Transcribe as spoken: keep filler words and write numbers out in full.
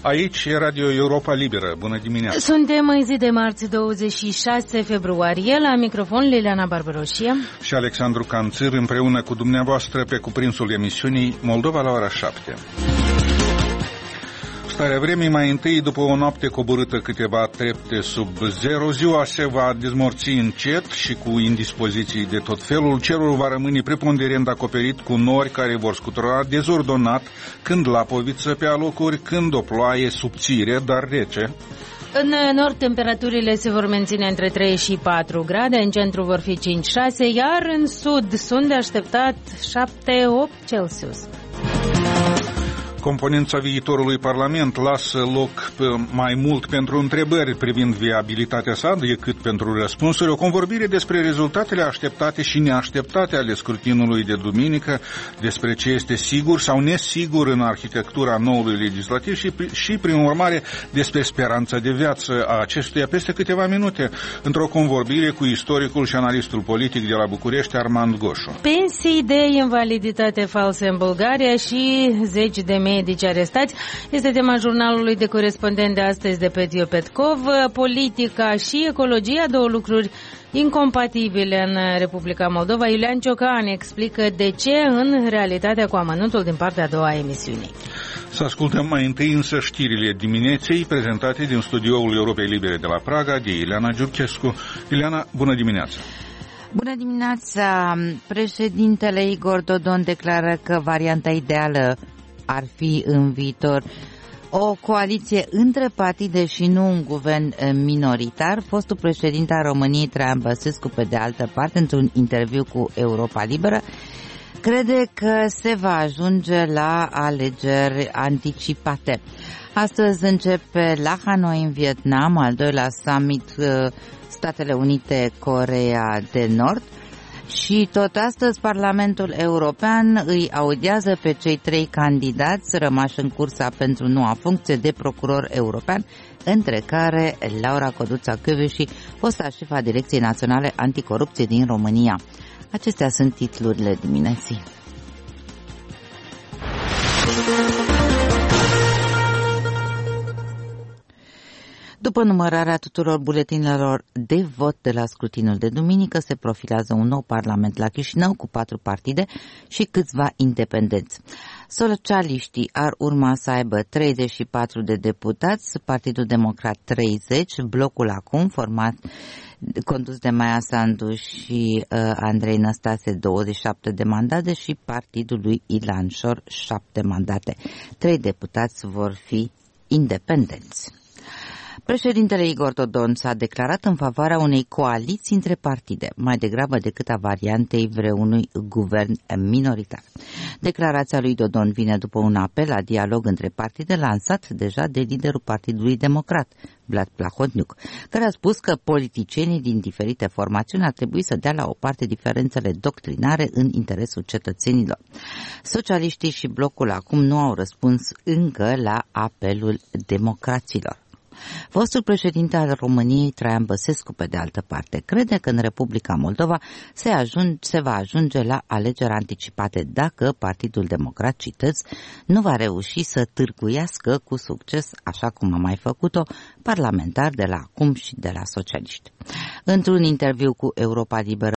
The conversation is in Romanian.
Aici e Radio Europa Liberă. Bună dimineața! Suntem în zi de marți, douăzeci și șase februarie, la microfon Liliana Barbaroșie și Alexandru Canțir, împreună cu dumneavoastră pe cuprinsul emisiunii Moldova la ora șapte. Starea vremii mai întâi, după o noapte coborâtă câteva trepte sub zero, ziua se va dezmorți încet și cu indispoziții de tot felul. Cerul va rămâne preponderent acoperit cu nori care vor scutura dezordonat, când lapoviță pe alocuri, când o ploaie subțire, dar rece. În nord, temperaturile se vor menține între trei și patru grade, în centru vor fi cinci șase, iar în sud sunt de așteptat șapte opt Celsius. Componența viitorului Parlament lasă loc mai mult pentru întrebări privind viabilitatea sa decât pentru răspunsuri. O convorbire despre rezultatele așteptate și neașteptate ale scrutinului de duminică, despre ce este sigur sau nesigur în arhitectura noului legislativ și, și prin urmare, despre speranța de viață a acestuia peste câteva minute, într-o convorbire cu istoricul și analistul politic de la București, Armand Goșu. Pensii de invaliditate false în Bulgaria și zeci de medici arestați este tema jurnalului de corespondent de astăzi de Petio Petkov. Politica și ecologia, două lucruri incompatibile în Republica Moldova. Iulian Ciocan explică de ce în realitatea, cu amănuntul din partea a doua a emisiunii. Să ascultăm mai întâi însă știrile dimineții prezentate din studioul Europei Libere de la Praga de Ileana Giurchescu. Ileana, bună dimineața! Bună dimineața! Președintele Igor Dodon declară că varianta ideală ar fi în viitor o coaliție între partide și nu un guvern minoritar. Fostul președinte al României, Traian Băsescu, pe de altă parte, într-un interviu cu Europa Liberă, crede că se va ajunge la alegeri anticipate. Astăzi începe la Hanoi, în Vietnam, al doilea summit Statele Unite Coreea de Nord. Și tot astăzi Parlamentul European îi audiază pe cei trei candidați rămași în cursa pentru noua funcție de procuror european, între care Laura Codruța-Kövesi, fosta șefa Direcției Naționale Anticorupție din România. Acestea sunt titlurile dimineții. După numărarea tuturor buletinelor de vot de la scrutinul de duminică, se profilează un nou parlament la Chișinău cu patru partide și câțiva independenți. Socialiștii ar urma să aibă treizeci și patru de deputați, Partidul Democrat treizeci, Blocul Acum, format condus de Maia Sandu și uh, Andrei Năstase, douăzeci și șapte de mandate, și Partidul lui Ilan Șor, șapte mandate. Trei deputați vor fi independenți. Președintele Igor Dodon s-a declarat în favoarea unei coaliții între partide, mai degrabă decât a variantei vreunui guvern minoritar. Declarația lui Dodon vine după un apel la dialog între partide lansat deja de liderul Partidului Democrat, Vlad Plahotniuc, care a spus că politicienii din diferite formațiuni ar trebui să dea la o parte diferențele doctrinare în interesul cetățenilor. Socialiștii și Blocul Acum nu au răspuns încă la apelul democraților. Fostul președinte al României, Traian Băsescu, pe de altă parte, crede că în Republica Moldova se, ajunge, se va ajunge la alegeri anticipate dacă Partidul Democrat, citez, nu va reuși să târguiască cu succes, așa cum a mai făcut-o, parlamentar de la Acum și de la socialiști. Într-un interviu cu Europa Liberă,